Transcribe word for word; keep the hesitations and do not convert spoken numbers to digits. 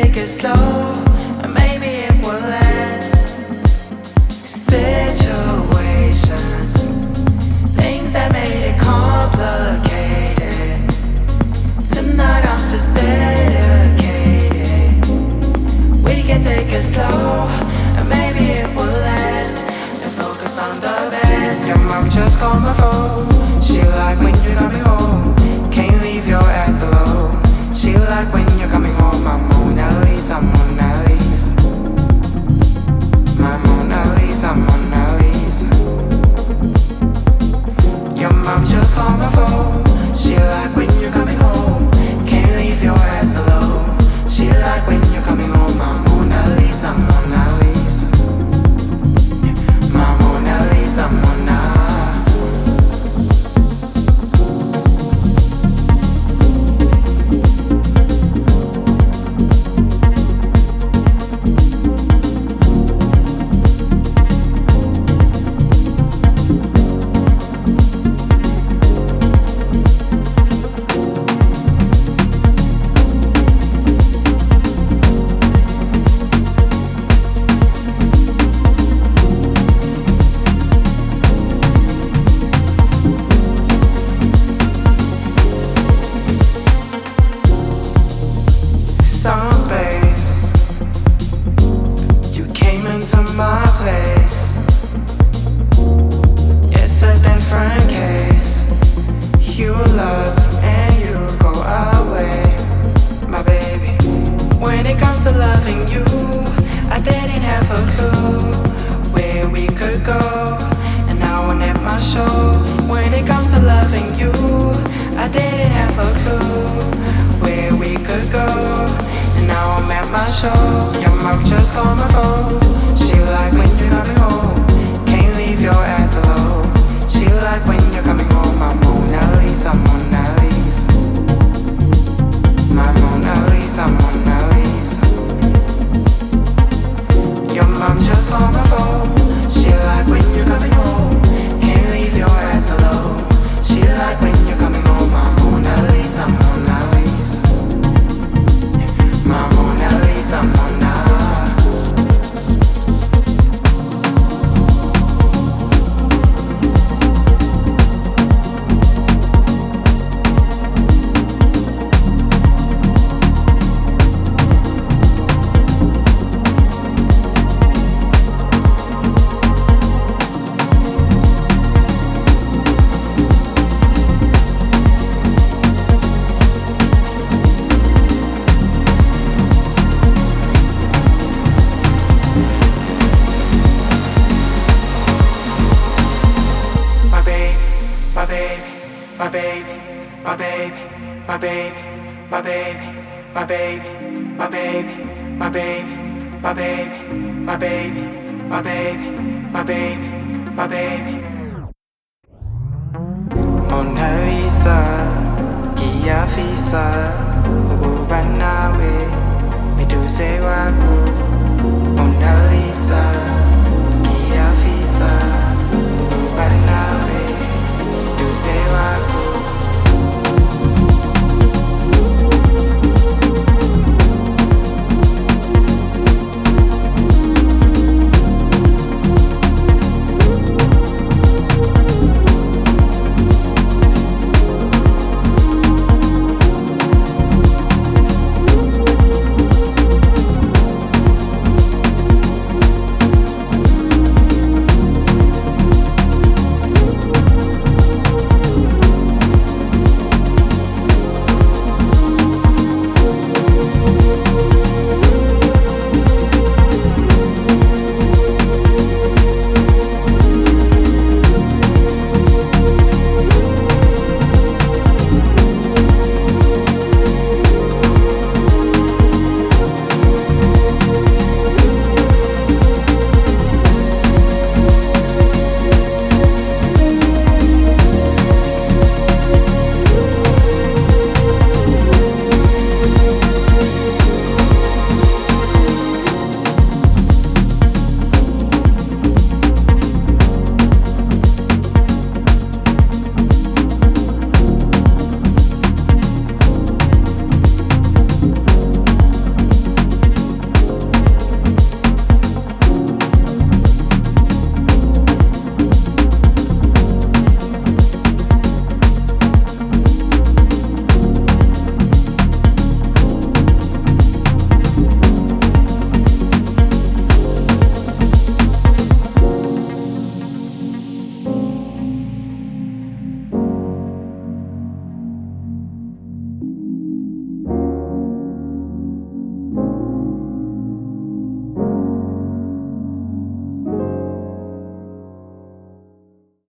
take it slow, and maybe it will last. Situations, things that made it complicated. Tonight I'm just dedicated. We can take it slow, and maybe it will last. And focus on the best. Your mom just called my phone. She like when you're coming home. Can't leave your ass alone. She like when you're coming home. My Mona Lisa, Mona Lisa. My Mona Lisa, Mona Lisa. Your mom just called my phone. She like when you're coming home. Can't leave your ass alone. She like when you're coming home. My Mona Lisa, Mona Lisa. My Mona Lisa, Mona. Mona Lisa, Gia Fisa, Ugubanawe.